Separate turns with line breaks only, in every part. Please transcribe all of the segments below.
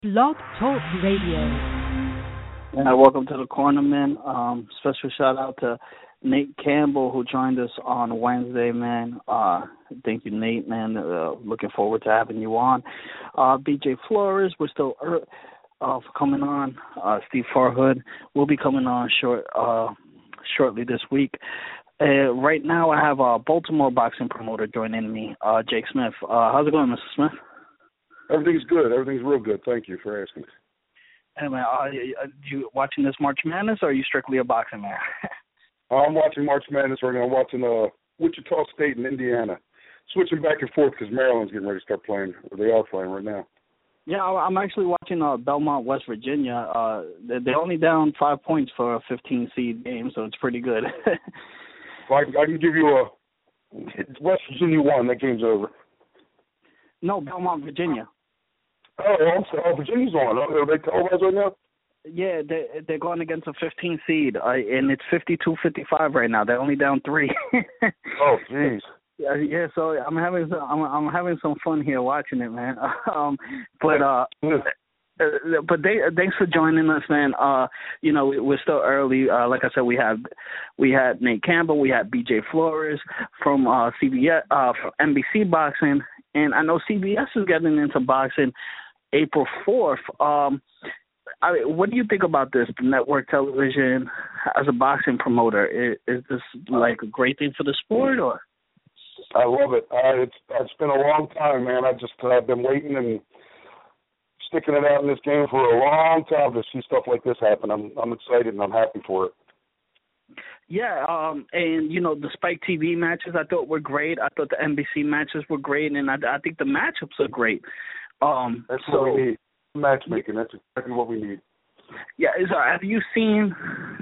Blog Talk Radio.
Welcome to the Cornerman. Special shout out to Nate Campbell, who joined us on Wednesday, man. Thank you, Nate, man. Looking forward to having you on. BJ Flores, we're still for coming on. Steve Farhood will be coming on shortly this week. Right now, I have a Baltimore boxing promoter joining me, Jake Smith. How's it going, Mr. Smith?
Everything's good. Everything's real good. Thank you for asking.
Hey, man, you watching this March Madness, or are you strictly a boxing man?
I'm watching March Madness right now. I'm watching Wichita State and Indiana. Switching back and forth because Maryland's getting ready to start playing, or they are playing right now.
Yeah, I'm actually watching Belmont, West Virginia. They're only down 5 points for a 15-seed game, so it's pretty good.
I can give you West Virginia won. That game's over.
No, Belmont, Virginia.
Virginia's on. Are they televised right now?
Yeah, they're going against a 15 seed, and it's 52-55 right now. They're only down 3.
Oh, jeez.
Yeah, so I'm having some fun here watching it, man. But thanks for joining us, man. We're still early. Like I said, we had Nate Campbell, we had BJ Flores from CBS, from NBC Boxing, and I know CBS is getting into boxing April 4th. What do you think about this, the network television as a boxing promoter? Is this like a great thing for the sport, or?
I love it. It's been a long time, man. I've been waiting and sticking it out in this game for a long time to see stuff like this happen. I'm excited and I'm happy for it.
Yeah, and the Spike TV matches I thought were great. I thought the NBC matches were great, and I think the matchups are great.
That's what we need. Matchmaking. That's exactly what we need.
Yeah, have you seen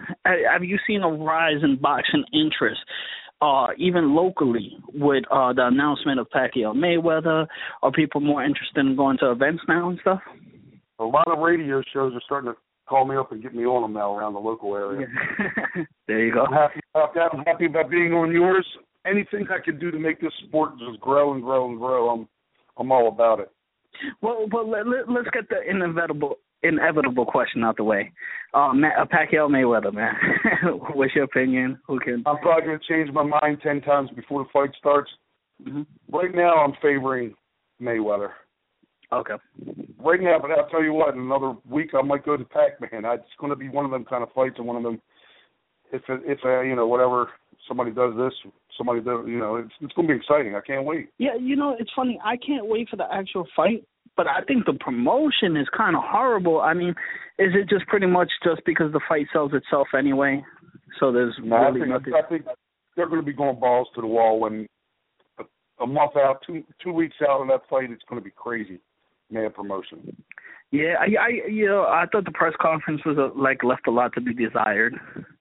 a rise in boxing interest, even locally, with the announcement of Pacquiao Mayweather? Are people more interested in going to events now and stuff?
A lot of radio shows are starting to call me up and get me on them now around the local area.
There you go.
I'm happy about that. I'm happy about being on yours. Anything I can do to make this sport just grow and grow and grow, I'm all about it.
Well, let's get the inevitable question out the way. Pacquiao Mayweather, man. What's your opinion? Who can?
I'm probably going to change my mind 10 times before the fight starts.
Mm-hmm.
Right now, I'm favoring Mayweather.
Okay.
Right now, but I'll tell you what, in another week I might go to Pac-Man. It's going to be one of them kind of fights, and one of them, if whatever, somebody does this, somebody does, it's going to be exciting. I can't wait.
Yeah, it's funny. I can't wait for the actual fight, but I think the promotion is kind of horrible. I mean, is it just pretty much just because the fight sells itself anyway? So there's really nothing.
I think they're going to be going balls to the wall when a month out, two weeks out of that fight, it's going to be crazy. Mad promotion.
Yeah, I thought the press conference was left a lot to be desired.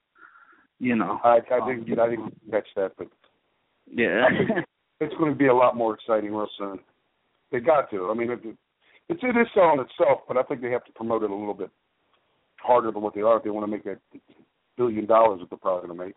I didn't catch that, but
yeah,
it's going to be a lot more exciting real soon. They got to. I mean, it is selling itself, but I think they have to promote it a little bit harder than what they are if they want to make that $1 billion that they're probably going to make.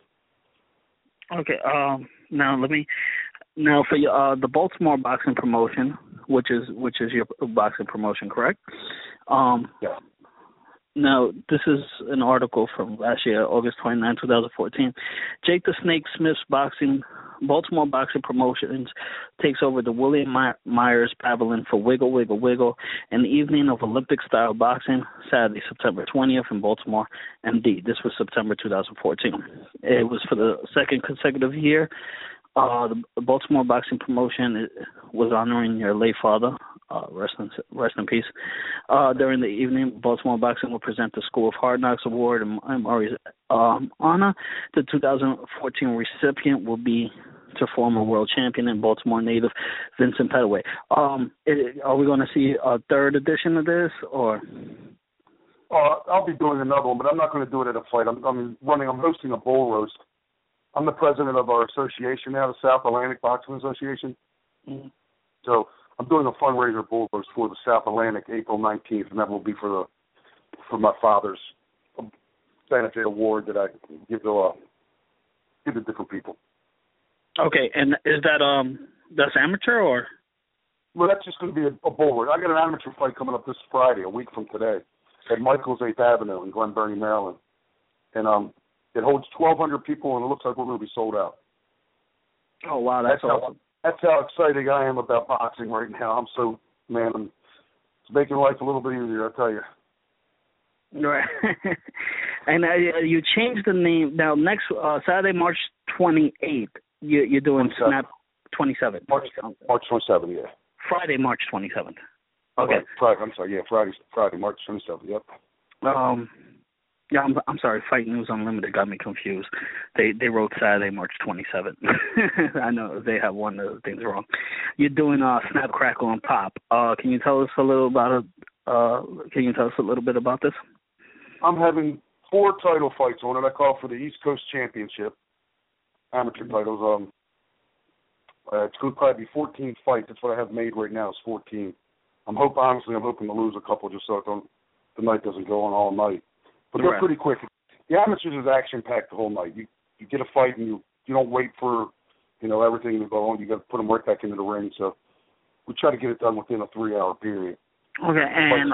Okay. Now for the Baltimore boxing promotion, which is your boxing promotion, correct?
Yeah.
Now, this is an article from last year, August 29, 2014. Jake the Snake Smith's Baltimore boxing promotions takes over the William Myers Pavilion for Wiggle, Wiggle, Wiggle, an evening of Olympic-style boxing, Saturday, September 20th in Baltimore, MD. This was September 2014. It was for the second consecutive year. The Baltimore boxing promotion was honoring your late father, rest in peace. During the evening, Baltimore boxing will present the School of Hard Knocks Award in Murray's honor. The 2014 recipient will be to former world champion and Baltimore native Vincent Pettaway. Are we going to see a third edition of this, or?
I'll be doing another one, but I'm not going to do it at a fight. I'm hosting a bull roast. I'm the president of our association now, the South Atlantic Boxing Association.
Mm-hmm.
So I'm doing a fundraiser bull roast for the South Atlantic April 19th, and that will be for my father's benefit award that I give to different people.
Okay, and is that that's amateur or?
Well, that's just going to be a bulwark. I got an amateur fight coming up this Friday, a week from today, at Michael's 8th Avenue in Glen Burnie, Maryland. And it holds 1,200 people, and it looks like we're going to be sold out.
Oh, wow, that's awesome.
That's how excited I am about boxing right now. It's making life a little bit easier, I tell you.
Right. And you changed the name. Now, next Saturday, March 28th, you're doing
27th.
Snap 27th.
March 27th, yeah.
Friday, March 27th. Okay.
Friday, Friday, March 27th, yep.
Yeah, I'm sorry. Fight News Unlimited got me confused. They wrote Saturday, March 27th. I know they have one of the things wrong. You're doing Snap, Crackle, and Pop. Can you tell us a little about bit about this?
I'm having 4 title fights on it. I call for the East Coast Championship, amateur titles. It's going to probably be 14 fights. That's what I have made right now is 14. I'm hoping to lose a couple just so the night doesn't go on all night. But they're pretty quick. The amateurs is action-packed the whole night. You get a fight and you don't wait for, everything to go on. You got to put them right back into the ring. So we try to get it done within a 3-hour period.
Okay, and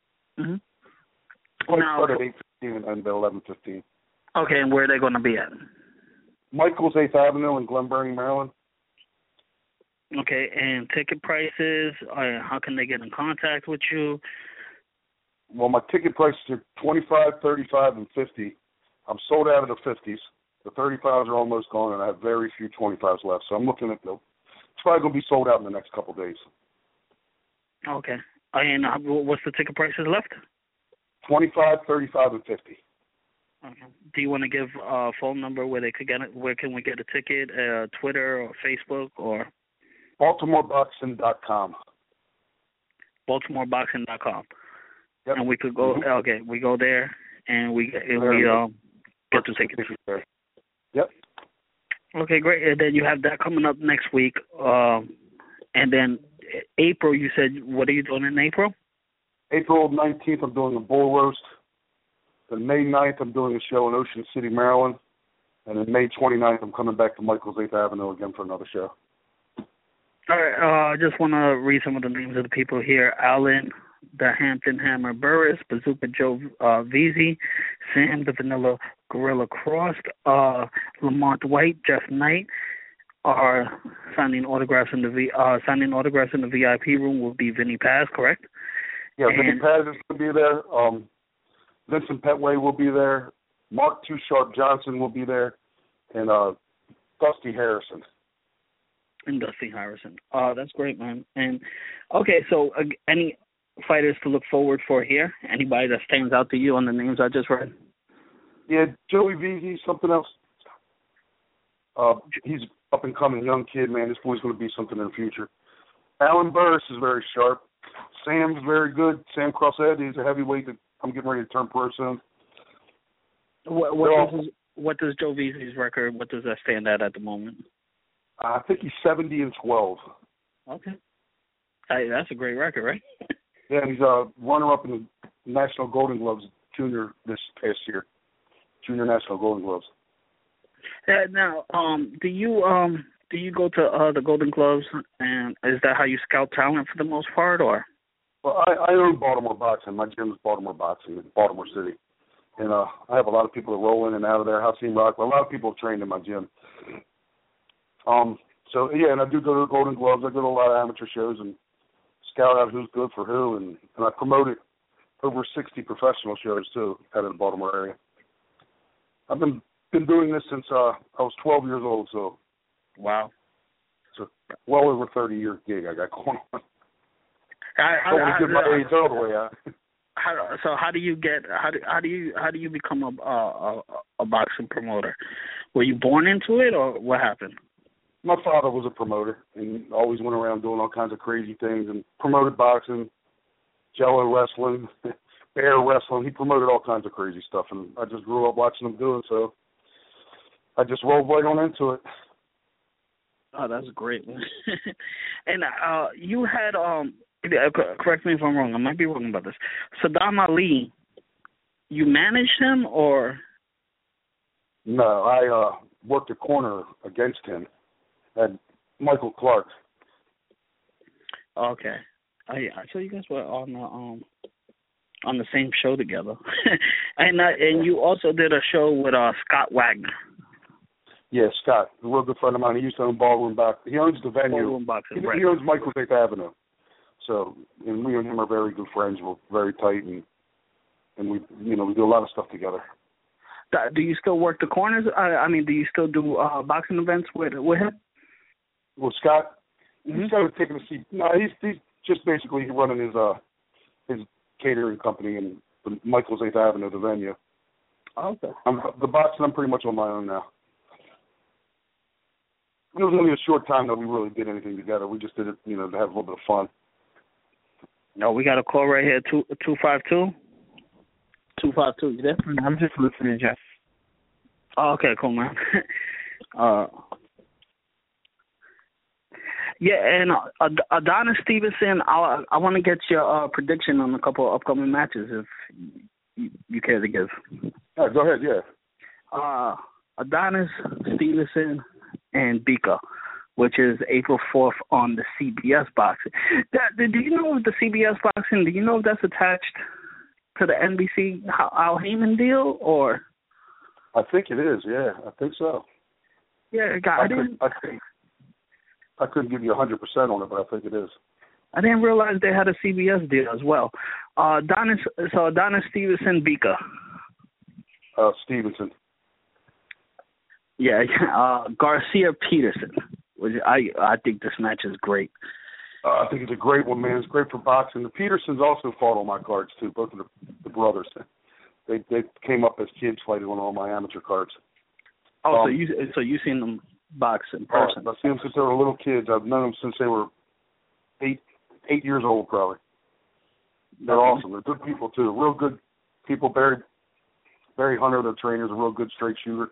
start at 8:15 and 11:15.
Okay, and where are they going to be at?
Michael's 8th Avenue in Glen Burnie, Maryland.
Okay, and ticket prices, how can they get in contact with you?
Well, my ticket prices are $25, $35, and $50. I'm sold out of the 50s. The 35s are almost gone, and I have very few 25s left. So I'm looking at it's probably going to be sold out in the next couple of days.
Okay. And what's the ticket prices left?
$25, $35, and $50.
Okay. Do you want to give a phone number where they could get it? Where can we get a ticket? Twitter or Facebook or?
BaltimoreBoxing.com.
BaltimoreBoxing.com.
Yep.
And we could go. Mm-hmm. Okay, we go there and we get the tickets.
Yep.
Okay, great. And then you have that coming up next week. And then April, you said, what are you doing in April?
April 19th, I'm doing a bull roast. Then May 9th, I'm doing a show in Ocean City, Maryland. And then May 29th, I'm coming back to Michael's 8th Avenue again for another show.
All right. I just want to read some of the names of the people here. Alan, the Hampton Hammer Burris, Bazooka Joe Veazey, Sam the Vanilla Gorilla Cross, Lamont White, Jeff Knight are signing autographs in the VIP room will be Vinny Paz, correct?
Yeah, Vinny Paz is going to be there. Vincent Petway will be there. Mark Too Sharp Johnson will be there, and Dusty Harrison.
That's great, man. And okay, so any fighters to look forward for here? Anybody that stands out to you on the names I just read?
Yeah, Joey Veazey, something else. He's up and coming young kid, man. This boy's going to be something in the future. Alan Burris is very sharp. Sam's very good. Sam Crosshead, he's a heavyweight that I'm getting ready to turn pro soon.
What does Joe Veazey's record? What does that stand at the moment?
I think he's 70-12.
Okay, that's a great record, right?
Yeah, he's a runner-up in the National Golden Gloves Junior this past year. Junior National Golden Gloves.
Now, do you go to the Golden Gloves, and is that how you scout talent for the most part, or?
Well, I own Baltimore Boxing. My gym is Baltimore Boxing in Baltimore City, and I have a lot of people that roll in and out of there. Hakeem Rock, a lot of people have trained in my gym. So yeah, and I do go to the Golden Gloves. I go to a lot of amateur shows and scout out who's good for who, and I promoted over 60 professional shows too out of the Baltimore area. I've been doing this since I was 12 years old, so
wow,
it's a well over 30-year gig I got going on. I don't want to give my age all the way out.
How do you become a boxing promoter? Were you born into it, or what happened?
My father was a promoter and always went around doing all kinds of crazy things and promoted boxing, Jello wrestling, bear wrestling. He promoted all kinds of crazy stuff, and I just grew up watching him do it, so I just rolled right on into it.
Oh, that's great. And you had, correct me if I'm wrong, I might be wrong about this, Saddam Ali, you managed him, or?
No, I worked a corner against him at Michael Clark.
Okay. So you guys were on the same show together, and you also did a show with Scott Wagner.
Yeah, Scott, a real good friend of mine. He used to own Ballroom Boxing. He owns the venue.
Ballroom Boxing,
he,
right.
he owns Michael's 8th Avenue. So, and we and him are very good friends. We're very tight, and we do a lot of stuff together.
Do you still work the corners? I mean, do you still do boxing events with him?
Well, Scott, he's kind of taking a seat. No, he's just basically running his catering company in Michael's 8th Avenue, the venue.
Okay.
The boxing, I'm pretty much on my own now. It was only a short time that we really did anything together. We just did it, to have a little bit of fun.
No, we got a call right here, 252. 252, you there?
I'm just listening, Jeff.
Oh, okay, cool, man. Yeah, and Adonis Stevenson, I want to get your prediction on a couple of upcoming matches, if you care to give.
All right, go ahead, yeah.
Adonis Stevenson and Bika, which is April 4th on the CBS Boxing. Do you know if the CBS Boxing, do you know if that's attached to the NBC Al Heyman deal, or?
I think it is, yeah. I think so.
Yeah,
I couldn't give you 100% on it, but I think it is.
I didn't realize they had a CBS deal as well. Adonis Stevenson, Bika.
Stevenson.
Yeah, Garcia Peterson. Which I think this match is great.
I think it's a great one, man. It's great for boxing. The Petersons also fought on my cards too. Both of the brothers. They came up as kids fighting on all my amateur cards.
Oh, so you seen them box in person?
I've seen them since they were little kids. I've known them since they were 8 years old, probably. They're awesome. They're good people too. Real good people. Barry Hunter, the trainer's a real good straight shooter.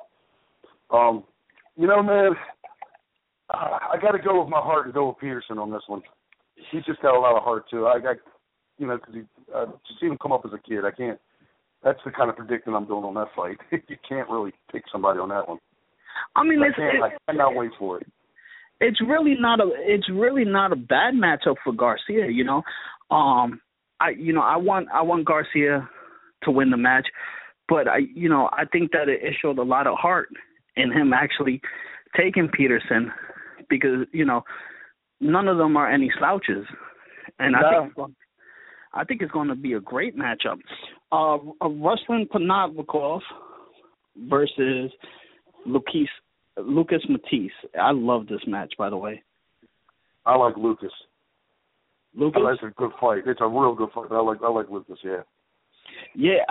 Man, I got to go with my heart and go with Peterson on this one. He's just got a lot of heart too. Because he just seen him come up as a kid. I can't. That's the kind of predicting I'm doing on that fight. You can't really pick somebody on that one.
I mean,
I cannot wait for it.
It's really not a bad matchup for Garcia. I want Garcia to win the match, but I think that it showed a lot of heart in him actually taking Peterson, because none of them are any slouches, and I think it's going to be a great matchup. Ruslan Panavnikov versus Lucas Matisse. I love this match, by the way.
I like Lucas.
Lucas?
That's a good fight. It's a real good fight. I like Lucas, yeah.
Yeah,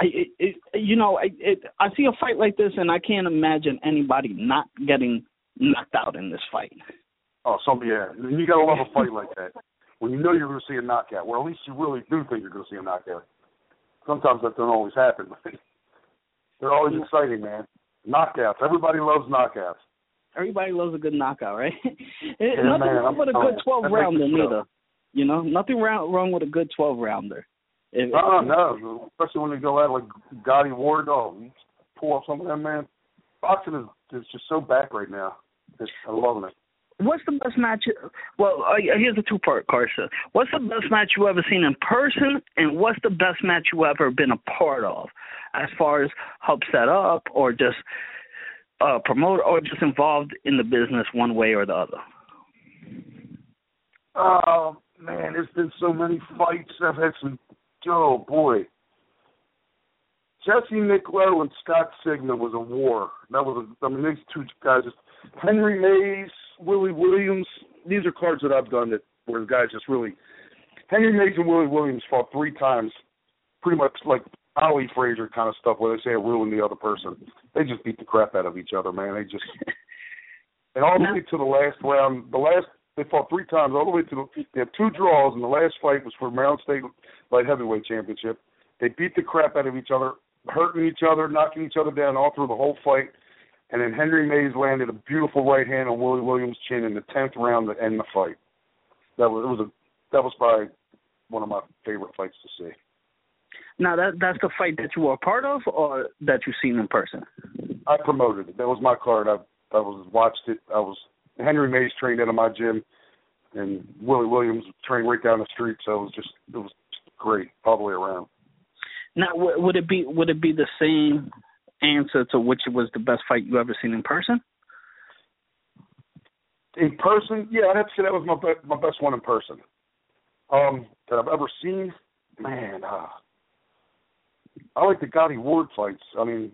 I see a fight like this, and I can't imagine anybody not getting knocked out in this fight.
Oh, yeah. You got to love a fight like that. When you know you're going to see a knockout, or at least you really do think you're going to see a knockout. Sometimes that don't always happen. They're always exciting, man. Knockouts. Everybody loves knockouts.
Everybody loves a good knockout, right?
Yeah,
nothing
man,
wrong with a good 12-rounder neither. Nothing wrong with a good 12-rounder.
No, especially when you go at like Gotti Ward. You pull off some of them, man. Boxing is just so back right now. I'm loving it.
What's the best match? Well, here's a two-part question. What's the best match you ever seen in person, and what's the best match you ever been a part of, as far as help set up or just promote or just involved in the business one way or the other?
Oh, man, there's been so many fights. I've had some, oh, boy. Jesse Nicolau and Scott Signa was a war. These two guys, Henry Mays, Willie Williams, these are cards that I've done where the guys just really, Henry Mays and Willie Williams fought 3 times, pretty much like Ali Frazier kind of stuff where they say it ruined the other person. They just beat the crap out of each other, man. And all the way to the last round, they fought 3 times, all the way to they had 2 draws, and the last fight was for Maryland State Light Heavyweight Championship. They beat the crap out of each other, hurting each other, knocking each other down all through the whole fight. And then Henry Mays landed a beautiful right hand on Willie Williams' chin in the 10th round to end the fight. That was probably one of my favorite fights to see.
Now, that's the fight that you were a part of, or that you've seen in person?
I promoted it. That was my card. I watched it. Henry Mays trained out of my gym. and Willie Williams trained right down the street, so it was great all the way around.
Now, would it be the same answer to which was the best fight you ever seen in person?
In person, yeah, I'd have to say that was my best one in person that I've ever seen. Man, I like the Gotti Ward fights. I mean,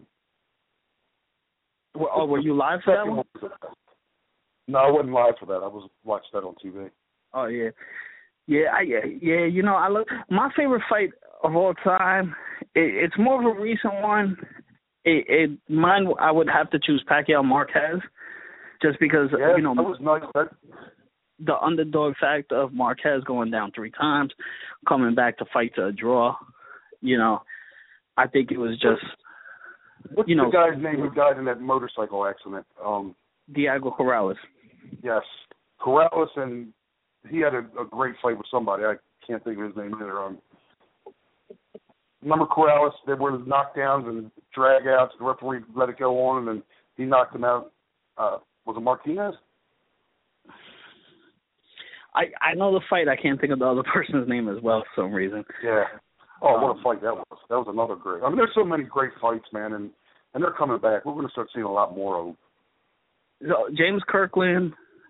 were you live for that one?
No, I wasn't live for that. I watched that on TV.
Oh yeah, yeah. You know, I look. My favorite fight of all time. It's more of a recent one. Mine, I would have to choose Pacquiao Marquez, just because
that was nice.
The underdog fact of Marquez going down 3 times, coming back to fight to a draw. You know, I think it was just.
What's the guy's name who died in that motorcycle accident?
Diego Corrales.
Yes, Corrales, and he had a great fight with somebody. I can't think of his name either. Remember Corrales? There were knockdowns and drag-outs. The referee let it go on, and then he knocked him out. Was it Martinez?
I know the fight. I can't think of the other person's name as well for some reason.
Yeah. Oh, what a fight that was. That was another great. I mean, there's so many great fights, man, and they're coming back. We're going to start seeing a lot more of them.
So, James Kirkland,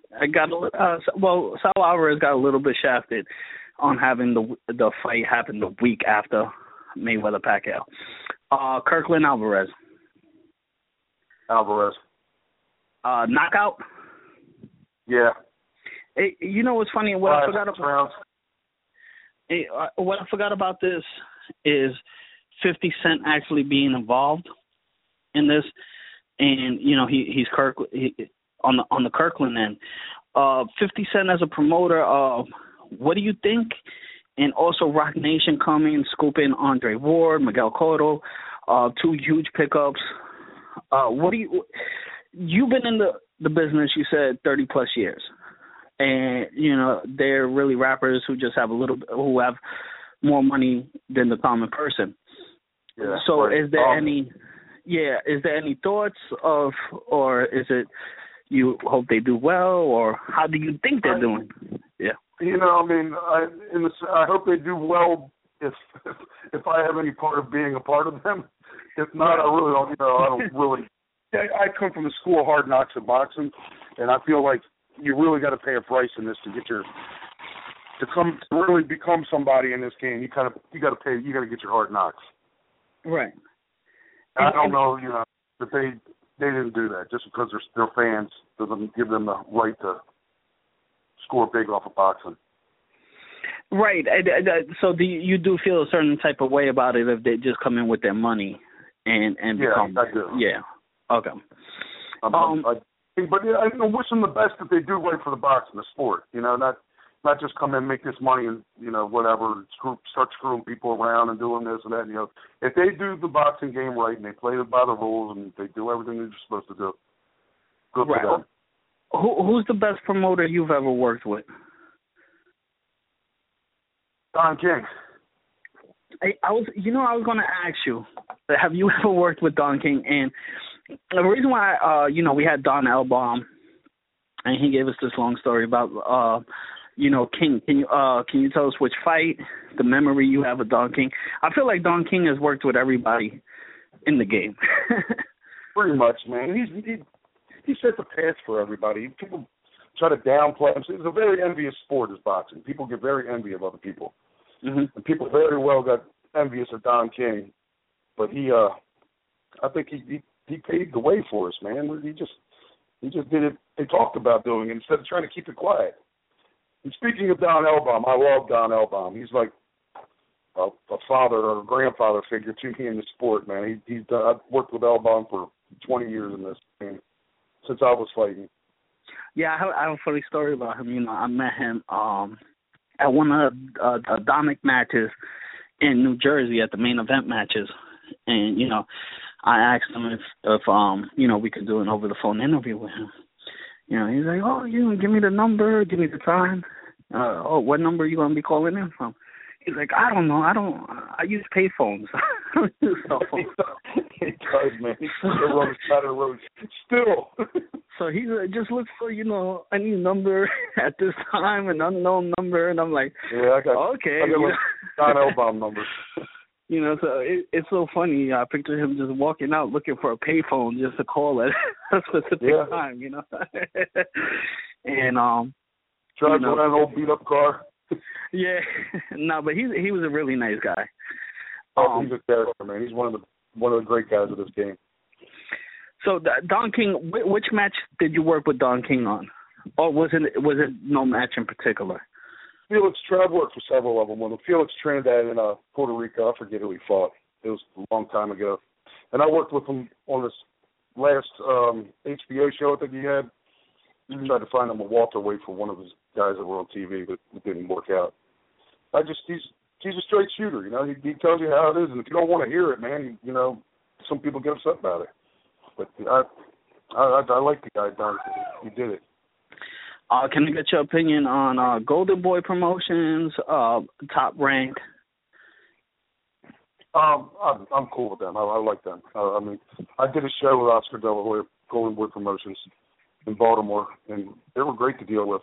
Sal Alvarez got a little bit shafted on having the fight happen the week after Mayweather Pacquiao. Kirkland Alvarez. Knockout?
Yeah.
Hey, you know what's funny? What I forgot about this is 50 Cent actually being involved in this, and you know he's on the Kirkland end. 50 Cent as a promoter. What do you think? And also Rock Nation coming, scooping Andre Ward, Miguel Cotto, 2 huge pickups. What do you've been in the business? You said 30 plus years. And, you know, they're really rappers who just have who have more money than the common person.
Yeah,
so
right.
Is there any thoughts of, or is it you hope they do well, or how do you think they're doing? Yeah.
You know, I mean, I hope they do well if I have any part of being a part of them. If not, I really don't, I don't really. I come from the school of hard knocks of boxing, and I feel like you really got to pay a price in this to get to really become somebody in this game. You got to get your hard knocks.
Right.
I don't know, that they didn't do that just because they're fans doesn't give them the right to score big off of boxing.
Right. So you do feel a certain type of way about it if they just come in with their money and become.
Yeah, I do.
Yeah. Okay.
But I wish them the best if they do right for the boxing, the sport. Not just come in, make this money, and whatever, start screwing people around and doing this and that. If they do the boxing game right and they play by the rules and they do everything they're supposed to do, good for them.
Who's the best promoter you've ever worked with?
Don King.
I was going to ask you, have you ever worked with Don King? And the reason why, we had Don Elbaum, and he gave us this long story about, King. Can you tell us which fight, the memory you have of Don King? I feel like Don King has worked with everybody in the game.
Pretty much, man. He sets the path for everybody. People try to downplay him. It's a very envious sport, is boxing. People get very envious of other people. Mm-hmm. And people very well got envious of Don King. But I think he paved the way for us, man. He just did it. They talked about doing it instead of trying to keep it quiet. And speaking of Don Elbaum, I love Don Elbaum. He's like a father or a grandfather figure to me in the sport, man. I've worked with Elbaum for 20 years in this thing, since I was fighting.
Yeah, I have a funny story about him. I met him at one of the Dominic matches in New Jersey at the main event matches, and I asked him if we could do an over the phone interview with him. He's like, give me the number, give me the time. What number are you gonna be calling in from? He's like, I don't know. I use pay phones. I don't use cell phones.
He does, man. He's such a rubber side of the road. Still.
So he just looks for, a new number at this time, an unknown number, and I'm like,
yeah, I got
okay.
Don Elbaum numbers.
So it's so funny. I picture him just walking out looking for a payphone just to call at a specific time, And
drives around an old beat up car.
Yeah, no, but he was a really nice guy.
He's a character, man. He's one of the great guys of this game.
So Don King, which match did you work with Don King on, or was it no match in particular?
Felix, I've worked for several of them. When Felix Trinidad in Puerto Rico, I forget who he fought. It was a long time ago. And I worked with him on this last HBO show I think he had. Mm-hmm. Tried to find him a welterweight for one of his guys that were on TV, but it didn't work out. He's a straight shooter, He tells you how it is, and if you don't want to hear it, man, some people get upset about it. But I like the guy, Don. He did it.
Can I get your opinion on Golden Boy Promotions, Top Rank?
I'm cool with them. I like them. I did a show with Oscar De La Hoya, Golden Boy Promotions, in Baltimore, and they were great to deal with.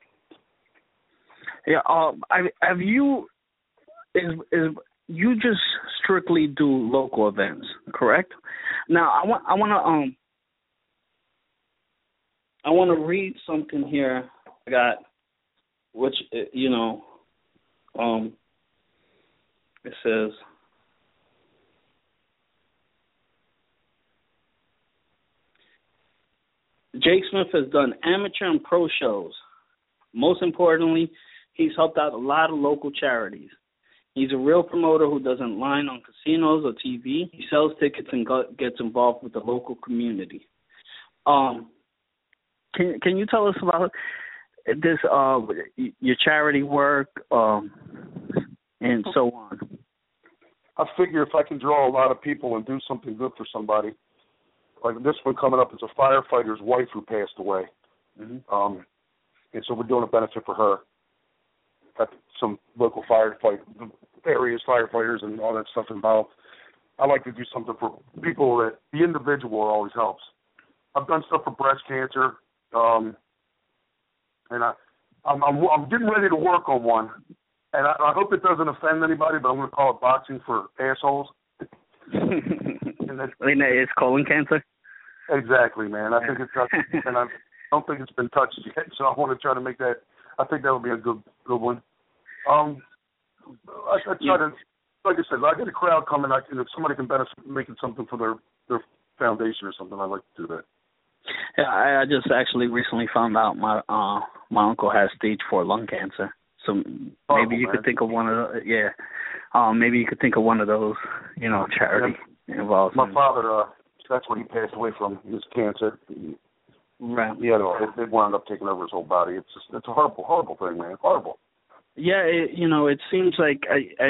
Yeah.
Have you? Is you just strictly do local events, correct? Now I want to read something here. I got, which it says. Jake Smith has done amateur and pro shows. Most importantly, he's helped out a lot of local charities. He's a real promoter who doesn't line on casinos or TV. He sells tickets and gets involved with the local community. Can you tell us about this, your charity work, and so on?
I figure if I can draw a lot of people and do something good for somebody, like this one coming up is a firefighter's wife who passed away. Mm-hmm. And so we're doing a benefit for her. Got some local firefighters and all that stuff involved. I like to do something for people that the individual always helps. I've done stuff for breast cancer, and I'm getting ready to work on one, and I hope it doesn't offend anybody, but I'm going to call it boxing for assholes.
It's colon cancer?
Exactly, man. I think it's and I don't think it's been touched yet, so I want to try to make that. I think that would be a good one. I try to, like I said, I get a crowd coming. If somebody can benefit making something for their foundation or something, I'd like to do that.
Yeah, I just actually recently found out my uncle has stage 4 lung cancer. So maybe you could think of one of those. Yeah, maybe you could think of one of those. Charity involved.
My father, that's what he passed away from, his cancer.
Right.
Yeah, it wound up taking over his whole body. It's a horrible thing, man. Horrible.
Yeah, it seems like I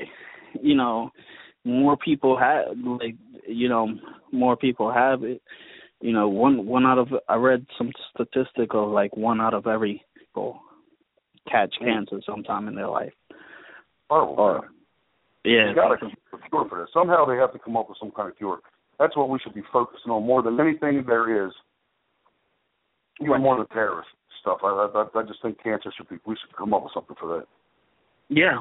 more people have it. One out of, I read some statistic of like 1 out of every people catch cancer sometime in their life.
Horrible.
Yeah.
You got to come up with a cure for this. Somehow they have to come up with some kind of cure. That's what we should be focusing on more than anything there is. Even more than terrorist stuff. I just think cancer we should come up with something for that.
Yeah.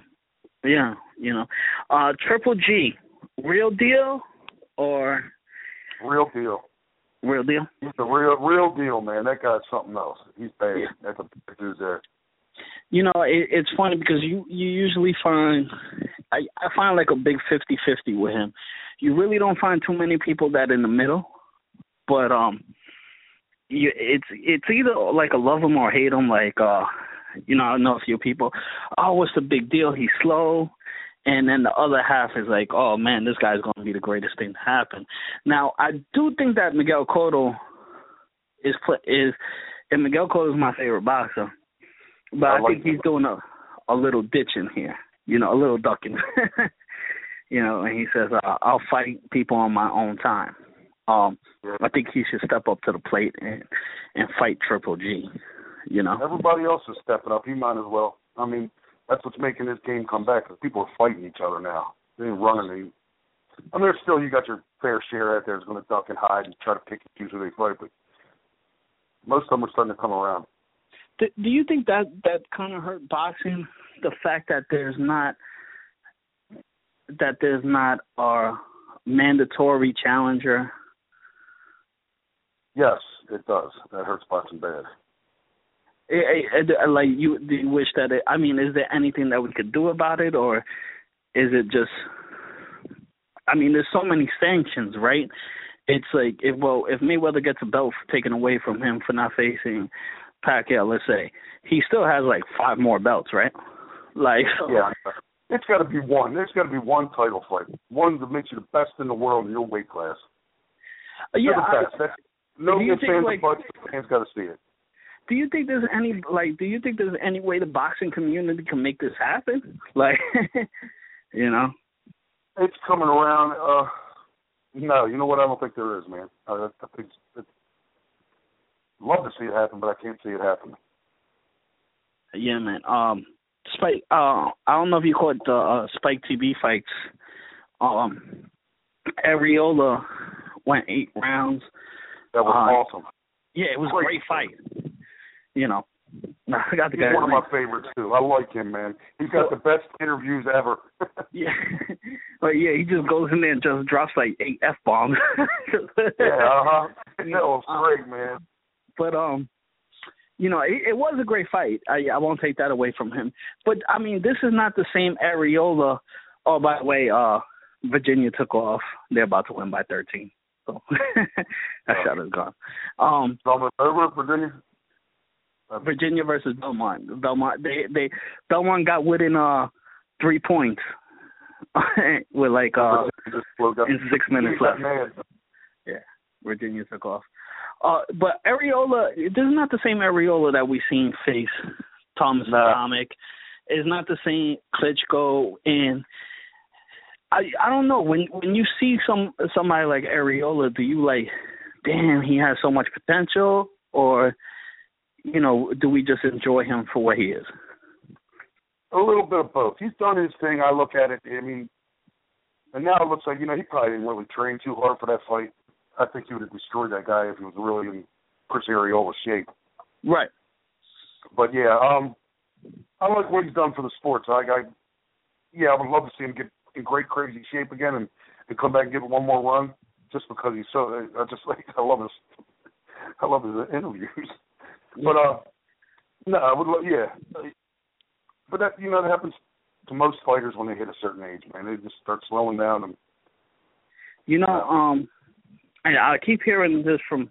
Triple G, real deal or?
Real deal.
Real deal?
He's the real deal, man. That guy's something else. He's bad. Yeah. That's a big dude there.
It's funny because you usually find, I find like a big 50-50 with him. You really don't find too many people that in the middle, but it's either like a love him or hate him. Like I know a few people. Oh, what's the big deal? He's slow, and then the other half is like, oh man, this guy's going to be the greatest thing to happen. Now I do think that Miguel Cotto is, and Miguel Cotto is my favorite boxer, but I think he's doing a little ditching here, a little ducking. And he says, I'll fight people on my own time. I think he should step up to the plate and fight Triple G,
Everybody else is stepping up. He might as well. I mean, that's what's making this game come back, because people are fighting each other now. They ain't running. There's still, you got your fair share out there that's going to duck and hide and try to pick and choose who they fight, but Most of them are starting to come around.
Do you think that kind of hurt boxing? The fact that there's not a mandatory challenger.
Yes, it does. That hurts boxing bad.
Do you wish that is there anything that we could do about it, or is it just? There's so many sanctions, right? It's like if Mayweather gets a belt taken away from him for not facing Pacquiao, let's say, he still has like 5 more belts, right?
Yeah, it's got to be one. There's got to be one title fight, one that makes you the best in the world in your weight class.
Yeah,
no fans got to see it.
Do you think there's any way the boxing community can make this happen?
It's coming around. No, you know what? I don't think there is, man. I think love to see it happen, but I can't see it happen.
Yeah, man. Spike. I don't know if you caught the Spike TV fights. Areola went 8 rounds. That
was awesome.
Yeah, it was a great fight. I got the guy.
He's one of my favorites too. I like him, man. He's got the best interviews ever.
Yeah, but he just goes in there and just drops like 8 F-bombs.
Yeah, That was great, man.
But it was a great fight. I won't take that away from him. But this is not the same Areola. Oh, by the way, Virginia took off. They're about to win by 13. So that shot is gone.
Over Virginia.
Virginia versus Belmont. Belmont got within 3 points with in 6 minutes left. Yeah, Virginia took off. But Areola, this is not the same Areola that we've seen face Thomas Atomic. It's not the same Klitschko, and I don't know, when you see somebody like Areola, do you damn, he has so much potential, or do we just enjoy him for what he is?
A little bit of both. He's done his thing. I look at it. And now it looks like he probably didn't really train too hard for that fight. I think he would have destroyed that guy if he was really in Chris Areola's shape.
Right.
But yeah, I like what he's done for the sport. So I would love to see him get in great crazy shape again and come back and give it one more run. Just because he's so, I love his interviews. But no, I would love, But that that happens to most fighters when they hit a certain age, man. They just start slowing down and.
I keep hearing this from,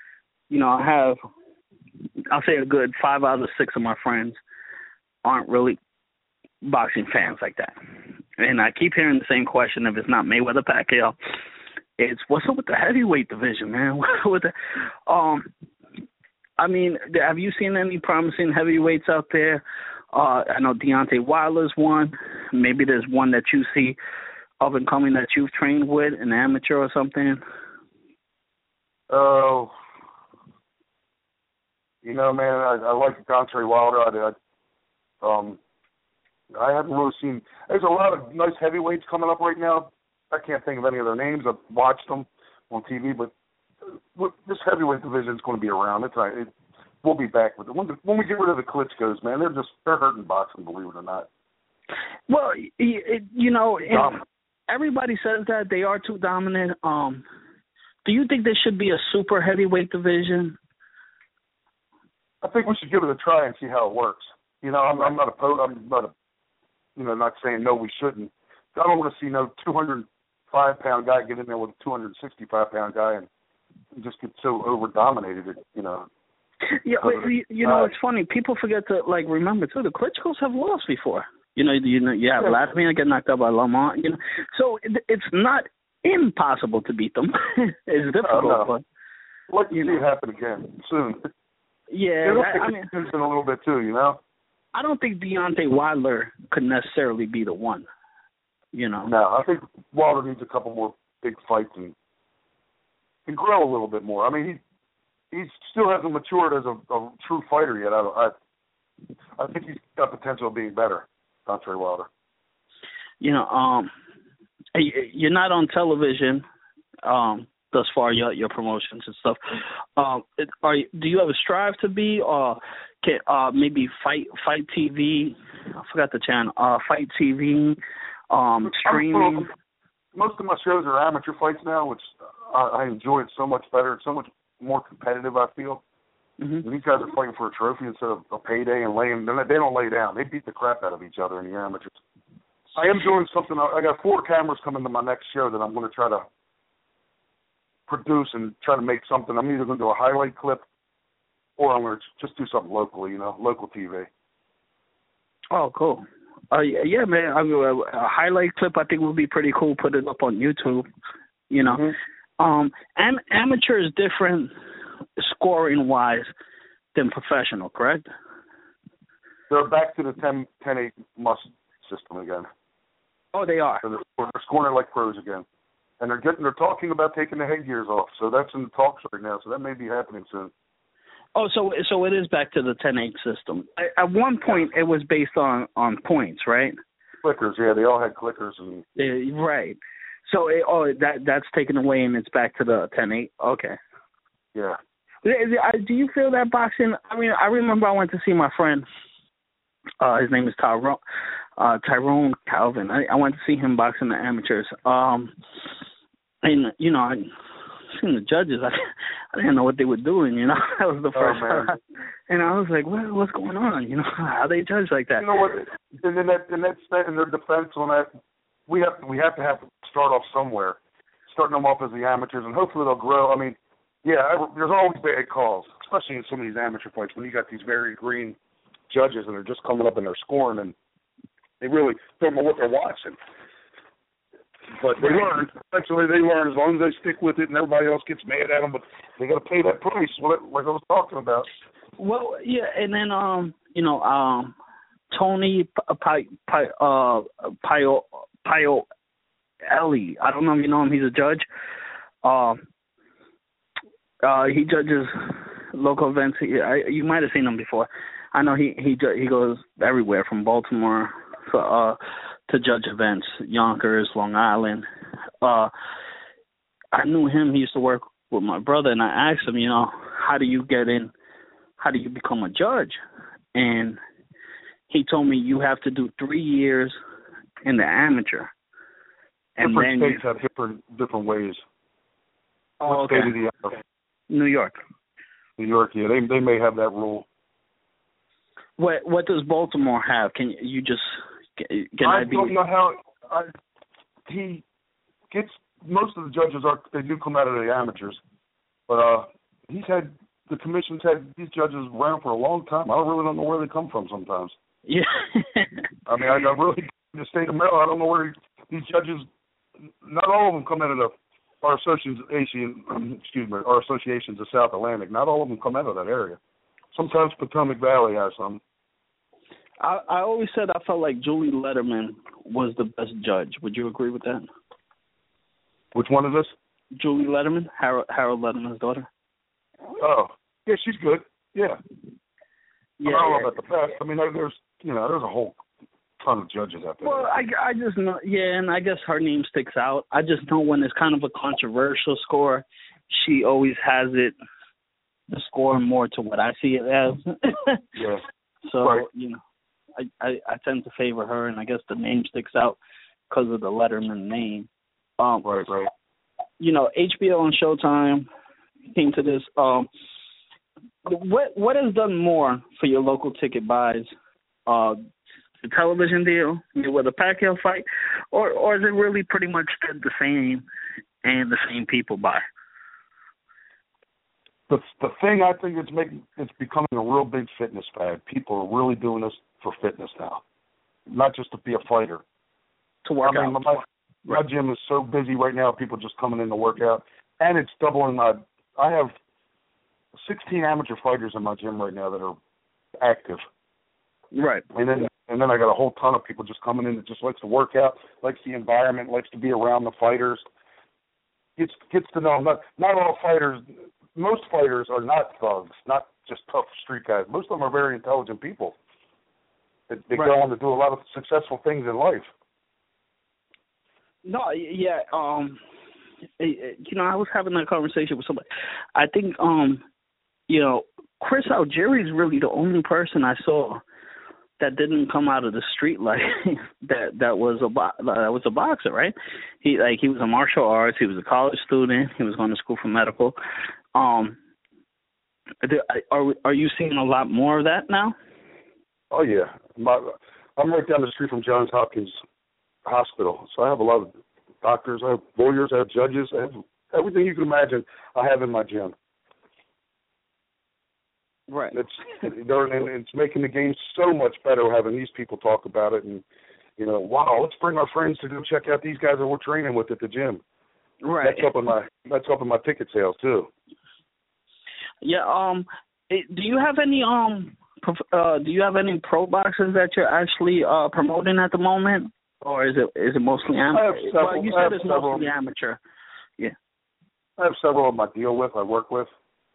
I'll say a good 5 out of 6 of my friends aren't really boxing fans like that. And I keep hearing the same question if it's not Mayweather Pacquiao. It's what's up with the heavyweight division, man? What's with have you seen any promising heavyweights out there? I know Deontay Wilder's one. Maybe there's one that you see up and coming that you've trained with, an amateur or something.
Oh, man, I like Deontay Wilder. I haven't really seen. There's a lot of nice heavyweights coming up right now. I can't think of any of their names. I've watched them on TV, but this heavyweight division is going to be around. We'll be back with it. When we get rid of the Klitschkos, man, they're hurting boxing, believe it or not.
Well, everybody says that they are too dominant. Do you think there should be a super heavyweight division?
I think we should give it a try and see how it works. I'm not opposed. I'm not, not saying no, we shouldn't. I don't want to see no 205-pound guy get in there with a 265-pound guy and just get so over-dominated,
Yeah, but, it's funny. People forget to, remember, too, the Klitschkos have lost before. You have Vladimir get knocked out by Lamont. So it's not impossible to beat them. It's difficult.
No.
But
I'd like to see it happen again soon.
Yeah,
in a little bit too,
I don't think Deontay Wilder could necessarily be the one.
No, I think Wilder needs a couple more big fights and grow a little bit more. He still hasn't matured as a true fighter yet. I think he's got potential of being better, Deontay Wilder.
You're not on television. thus far, your promotions and stuff. Do you ever strive to be, or maybe Fight TV? I forgot the channel. Fight TV, streaming.
Most of my shows are amateur fights now, which I enjoy it so much better. It's so much more competitive, I feel. Mm-hmm. These guys are fighting for a trophy instead of a payday and laying. They don't lay down. They beat the crap out of each other in the amateurs. I am doing something. I got 4 cameras coming to my next show that I'm going to try to produce and try to make something. I'm either going to do a highlight clip or I'm going to just do something locally, local TV.
Oh, cool. Yeah, man. I mean, a highlight clip I think would be pretty cool. Put it up on YouTube, Mm-hmm. Amateur is different scoring-wise than professional, correct?
They're back to the 10-8 must system again.
Oh, they are.
So they're scoring like pros again. And they're talking about taking the headgears off. So that's in the talks right now. So that may be happening soon.
Oh, so it is back to the 10-8 system. At one point, it was based on points, right?
Clickers, yeah. They all had clickers.
Right. So that's taken away and it's back to the 10-8? Okay.
Yeah.
Do you feel that boxing? I mean, I remember I went to see my friend. His name is Tyrone Calvin. I went to see him boxing the amateurs. And I seen the judges. I didn't know what they were doing. That was the first time. And I was like, what's going on? How they judge like that?
You know what? And in their defense on that, we have to start off somewhere, starting them off as the amateurs, and hopefully they'll grow. I mean, yeah, there's always bad calls, especially in some of these amateur fights when you got these very green judges and they're just coming up and they're scoring and they really don't know what they're watching. But they learn. Eventually they learn as long as they stick with it and everybody else gets mad at them, but they got to pay that price, like I was talking about.
Well, yeah, and then, Tony Paoli, I don't know if you know him, he's a judge. He judges local events. You might have seen him before. I know he goes everywhere from Baltimore to judge events, Yonkers, Long Island. I knew him. He used to work with my brother, and I asked him, how do you get in? How do you become a judge? And he told me you have to do 3 years in the amateur. And
different states have different ways.
Oh, okay. New York.
New York, yeah, they may have that rule.
What does Baltimore have? Can you just
I don't know how he gets. Most of the judges they do come out of the amateurs, but the commission's had these judges around for a long time. I really don't know where they come from sometimes.
Yeah.
I mean, I really in the state of Maryland. I don't know where these judges. Not all of them come out of our associations of South Atlantic. Not all of them come out of that area. Sometimes Potomac Valley has some.
I always said I felt like Julie Letterman was the best judge. Would you agree with that?
Which one is this?
Julie Letterman, Harold Letterman's daughter.
Oh, yeah, she's good. Yeah.
Yeah.
I don't know about the best. I mean, there's a whole ton of judges out there.
Well, I just know, yeah, and I guess her name sticks out. I just know when it's kind of a controversial score, she always has it, the score more to what I see it as.
Yeah.
So,
right.
I tend to favor her, and I guess the name sticks out because of the Letterman name.
Right.
HBO and Showtime came to this. What has done more for your local ticket buys? The television deal with the Pacquiao fight, or is it really pretty much the same and the same people buy?
The thing I think it's becoming a real big fitness fad. People are really doing this for fitness now, not just to be a fighter.
To work out.
My gym is so busy right now. People just coming in to work out, and it's doubling my. I have 16 amateur fighters in my gym right now that are active.
Right.
And then I got a whole ton of people just coming in that just likes to work out, likes the environment, likes to be around the fighters. Gets to know not all fighters. Most fighters are not thugs, not just tough street guys. Most of them are very intelligent people. They go on to do a lot of successful things in life.
No, yeah. I was having that conversation with somebody. I think, Chris Algieri is really the only person I saw that didn't come out of the street life that was a boxer, right? He was a martial arts. He was a college student. He was going to school for medical. Are you seeing a lot more of that now?
Oh yeah, I'm right down the street from Johns Hopkins Hospital, so I have a lot of doctors, I have lawyers, I have judges, I have everything you can imagine. I have in my gym.
Right.
It's making the game so much better having these people talk about it, and wow, let's bring our friends to go check out these guys that we're training with at the gym.
Right.
That's helping my ticket sales too.
Yeah. Do you have any pro boxers that you're actually promoting at the moment, or is it mostly amateur? Well, you said it's mostly amateur. Yeah.
I have several of them I work with.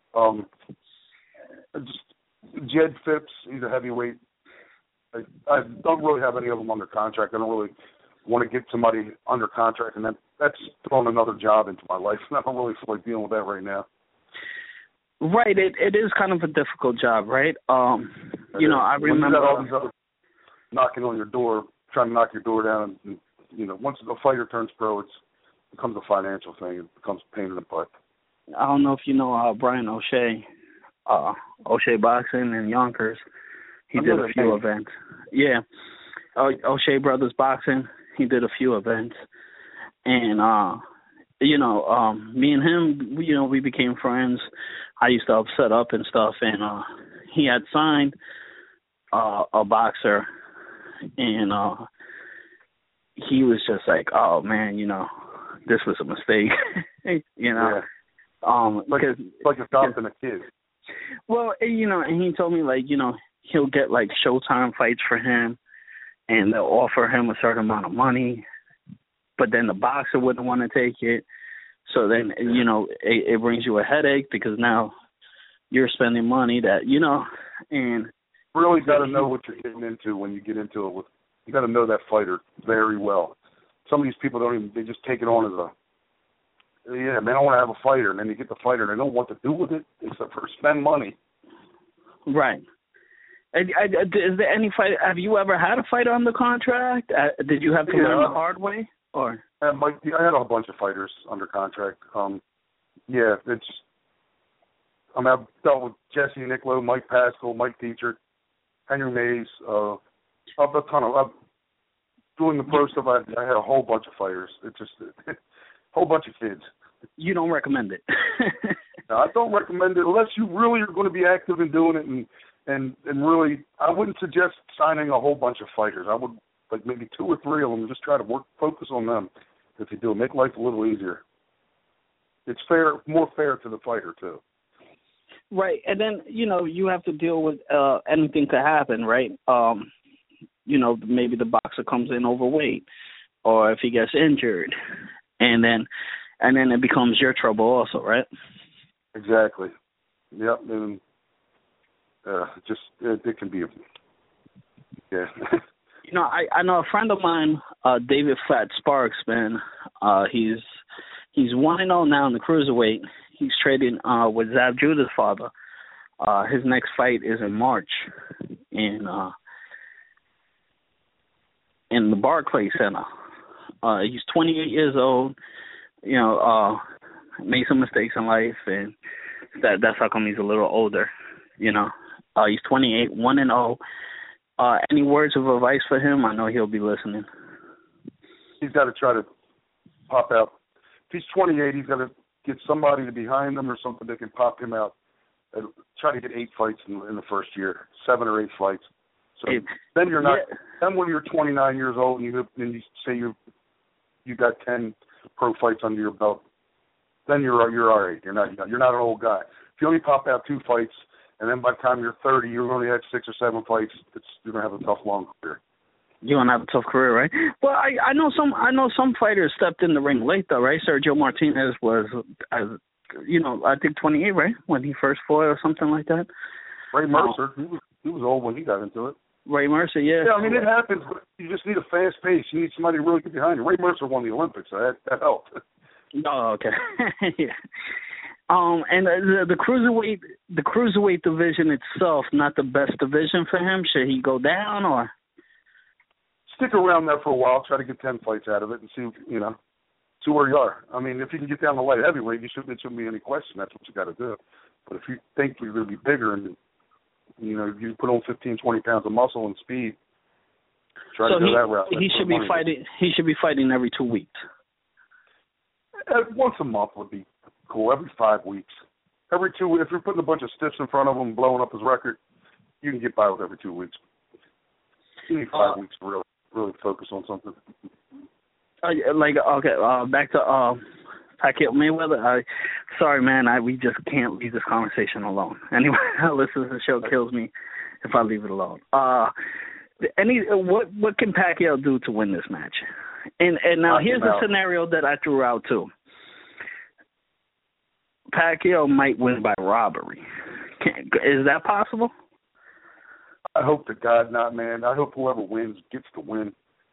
Jed Phipps, he's a heavyweight. I don't really have any of them under contract. I don't really want to get somebody under contract, and that's throwing another job into my life. And I don't really feel like dealing with that right now.
Right, it is kind of a difficult job, right? I remember
all these other knocking on your door, trying to knock your door down, and once the fighter turns pro, it becomes a financial thing. It becomes a pain in the butt.
I don't know if you know Brian O'Shea. O'Shea Boxing in Yonkers. He did a few events. Yeah. O'Shea Brothers Boxing, he did a few events. And, me and him, we became friends. I used to set up and stuff, and he had signed a boxer, and he was just like, oh, man, this was a mistake,
Yeah. Like adopting a kid.
Well, and he told me, he'll get, Showtime fights for him, and they'll offer him a certain amount of money, but then the boxer wouldn't want to take it. So then, it brings you a headache because now you're spending money that, and...
Really got to know what you're getting into when you get into it. You got to know that fighter very well. Some of these people they just take it on as I want to have a fighter, and then you get the fighter, and they don't know what to do with it except for spend money.
Right. Is there any fight? Have you ever had a fighter on the contract? Did you have to learn the hard way, or?
I had a bunch of fighters under contract. I've dealt with Jesse Nicklow, Mike Pascal, Mike Dietrich, Henry Mays. Doing the pro stuff. I had a whole bunch of fighters. It's just a whole bunch of kids.
You don't recommend it?
No, I don't recommend it unless you really are going to be active in doing it, and really, I wouldn't suggest signing a whole bunch of fighters. I would maybe 2 or 3 of them, and just try to focus on them. If you do, make life a little easier. It's more fair to the fighter too.
Right, and then you have to deal with anything could happen, right? Maybe the boxer comes in overweight, or if he gets injured, and then it becomes your trouble also, right?
Exactly. Yep. And it can be. Yeah.
I know a friend of mine, David Fat Sparks, man. He's 1-0 now in the cruiserweight. He's trading with Zav Judah's father. His next fight is in March in the Barclays Center. He's 28 years old. Made some mistakes in life, and that's how come he's a little older. He's 28, 1-0. Any words of advice for him? I know he'll be listening.
He's got to try to pop out. If he's 28, he's got to get somebody to behind him or something that can pop him out. And try to get 8 fights in the first year, 7 or 8 fights. So then you're not. Yeah. Then when you're 29 years old and you say you got 10 pro fights under your belt, then you're all right. You're not an old guy. If you only pop out 2 fights, and then by the time you're 30, you've only had 6 or 7 fights, you're gonna have a tough long career.
You're gonna have a tough career, right? Well, I know some fighters stepped in the ring late though, right? Sergio Martinez was, I think 28, right, when he first fought or something like that.
Ray Mercer, he was old when he got into it.
Ray Mercer, yeah.
Yeah, I mean, it happens, but you just need a fast pace. You need somebody to really get behind you. Ray Mercer won the Olympics, so that helped.
Oh, okay. Yeah. And the cruiserweight division itself, not the best division for him. Should he go down or
stick around there for a while? Try to get 10 fights out of it and see where you are. I mean, if you can get down to light heavyweight, it shouldn't be any question. That's what you got to do. But if you think you're going to be bigger and you put on 15, 20 pounds of muscle and speed, try to go that route.
He should be fighting. He should be fighting every 2 weeks.
Once a month would be cool. Every 5 weeks. Every 2 weeks. If you're putting a bunch of stiffs in front of him and blowing up his record, you can get by with every 2 weeks. You need 5 weeks to really focus on something.
Back to Pacquiao Mayweather. Sorry, man. We just can't leave this conversation alone. Anyone who listens to the show kills me if I leave it alone. What can Pacquiao do to win this match? And now here's the scenario that I threw out too. Pacquiao might win by robbery. Is that possible?
I hope to God not, man. I hope whoever wins gets to win.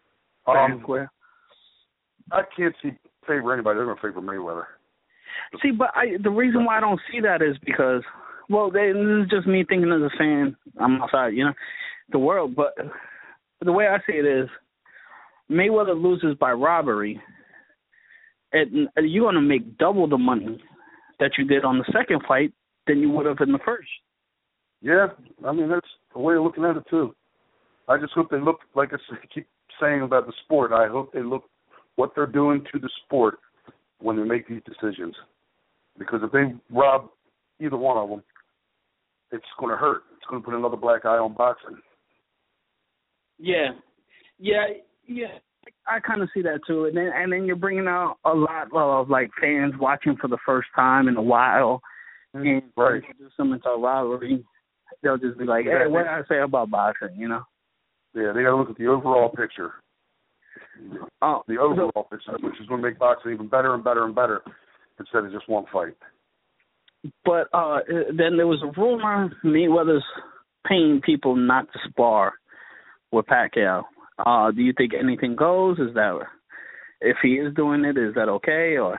I can't favor anybody. They're going to favor Mayweather.
See, but the reason why I don't see that is because, this is just me thinking as a fan. I'm outside, the world. But the way I see it is, Mayweather loses by robbery, and you're going to make double the money that you did on the second fight than you would have in the first. Yeah, I mean, that's the way of looking at it, too. I just hope they look, like I keep saying about the sport, I hope they look what they're doing to the sport when they make these decisions. Because if they rob either one of them, it's going to hurt. It's going to put another black eye on boxing. Yeah. I kind of see that too. And then you're bringing out a lot of fans watching for the first time in a while, and right. Introduce them into a rivalry. They'll just be like, "Hey, what did I say about boxing?" Yeah, they got to look at the overall picture. The overall picture, which is going to make boxing even better and better and better, instead of just one fight. But then there was a rumor Mayweather's paying people not to spar with Pacquiao. Do you think anything goes? Is that, if he is doing it, is that okay? Or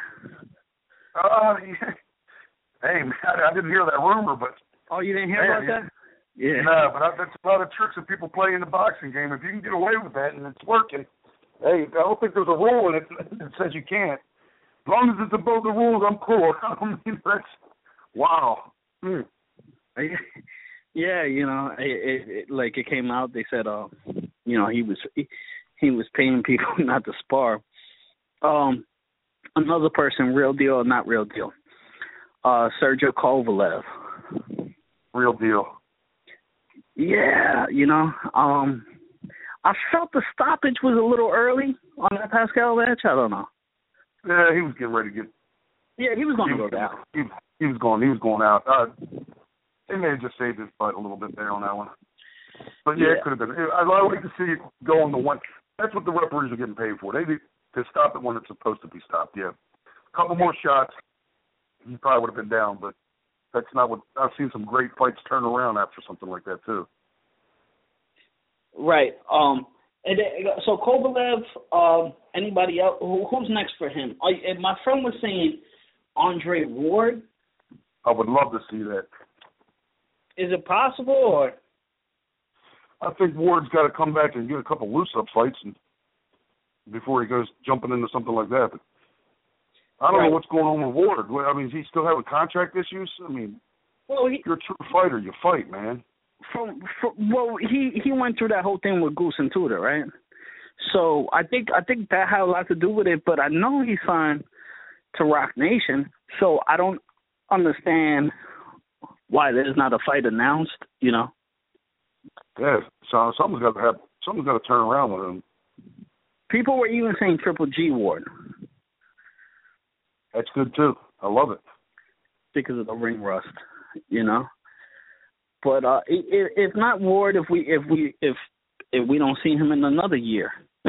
hey, man, I didn't hear that rumor, but you didn't hear about that? Yeah. No, but that's a lot of tricks that people play in the boxing game. If you can get away with that and it's working, hey, I don't think there's a rule in it that says you can't. As long as it's above the rules, I'm cool. I mean, that's wow. Yeah, it came out. They said, he was paying people not to spar. Another person, real deal or not real deal? Sergio Kovalev. Real deal. Yeah, I felt the stoppage was a little early on that Pascal match. I don't know. Yeah, he was getting ready to get. Yeah, he was going to go down. He was going out. They may have just saved his butt a little bit there on that one. But yeah, it could have been. I'd like to see it go on the one. That's what the referees are getting paid for. They need to stop it when it's supposed to be stopped. Yeah, a couple more shots, he probably would have been down. But that's not what I've seen. Some great fights turn around after something like that too. Right. And so Kovalev. Anybody else? Who's next for him? My friend was saying Andre Ward. I would love to see that. Is it possible, or? I think Ward's got to come back and get a couple loose-up fights before he goes jumping into something like that. But I don't know what's going on with Ward. I mean, is he still having contract issues? I mean, you're a true fighter. You fight, man. He went through that whole thing with Goose and Tudor, right? So I think that had a lot to do with it. But I know he signed to Rock Nation, so I don't understand why there's not a fight announced. Yeah, so something's got to turn around with him. People were even saying Triple G Ward. That's good too. I love it because of the ring rust, But if not Ward, if we don't see him in another year,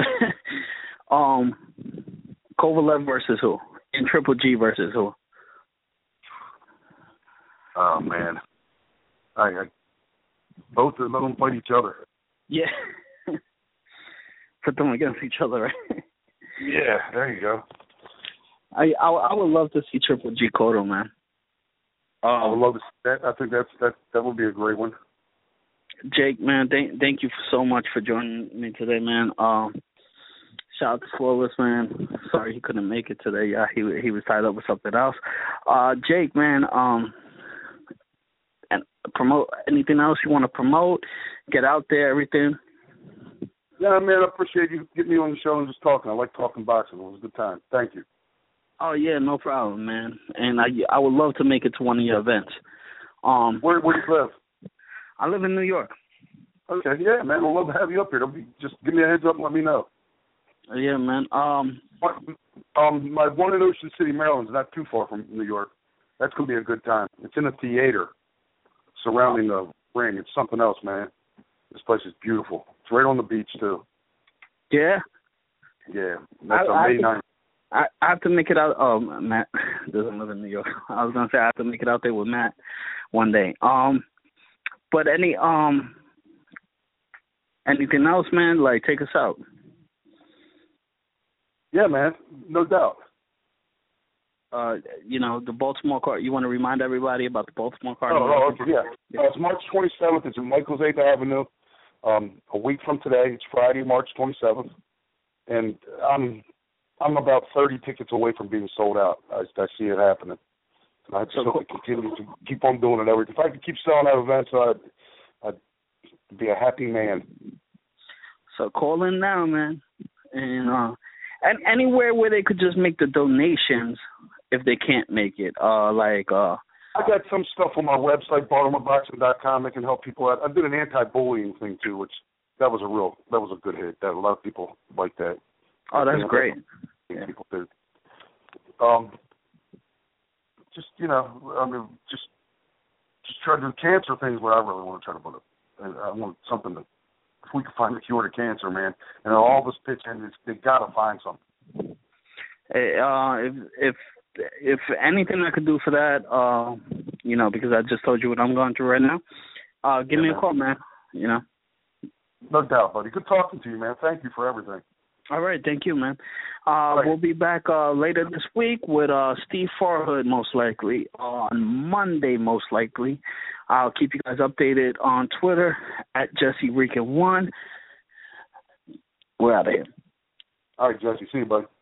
Kovalev versus who? And Triple G versus who? Oh man, I both of them fight each other. Yeah, put them against each other, right? Yeah, there you go. I would love to see Triple G Cotto, man.
I would love to see that. I think that would be a great one.
Jake, man, thank you so much for joining me today, man. Shout out to Flawless, man. Sorry he couldn't make it today. Yeah, he was tied up with something else. Jake, man, and promote anything else you want to promote? Get out there, everything.
Yeah, man, I appreciate you getting me on the show and just talking. I like talking boxing. It was a good time. Thank you.
Oh yeah, no problem, man. And I would love to make it to one of your events.
Where do you live?
I live in New York.
Okay, yeah, man. I'd love to have you up here. Just give me a heads up and let me know.
Yeah, man.
My one in Ocean City, Maryland, is not too far from New York. That's gonna be a good time. It's in a theater surrounding the ring. It's something else, man. This place is beautiful. It's right on the beach too.
Yeah.
Yeah, that's on May 9th.
I have to make it out. Oh, Matt doesn't live in New York. I was gonna say I have to make it out there with Matt one day. But anything else, man? Like, take us out.
Yeah, man, no doubt.
The Baltimore card. You want to remind everybody about the Baltimore card?
Okay, yeah. It's March 27th. It's in Michael's 8th Avenue. A week from today. It's Friday, March 27th, and I'm about 30 tickets away from being sold out. I see it happening. And I just hope to continue to keep on doing it. If I could keep selling out events, I'd be a happy man. So
call in now, man. And anywhere where they could just make the donations if they can't make it. I
got some stuff on my website, BaltimoreBoxing.com, that can help people out. I did an anti-bullying thing too, which that was a good hit. That a lot of people like that.
Oh, that's great.
Yeah. People did. Just try to do cancer things, but I really want to try to put it. I want something that, if we can find a cure to cancer, man, and all this pitching, they got to find something.
If anything I could do for that, because I just told you what I'm going through right now, give me a call, man.
No doubt, buddy. Good talking to you, man. Thank you for everything.
All right, thank you, man. We'll be back later this week with Steve Farhood, most likely, on Monday, most likely. I'll keep you guys updated on Twitter at JesseRican1. We're out of here.
All right, Jesse. See you, buddy.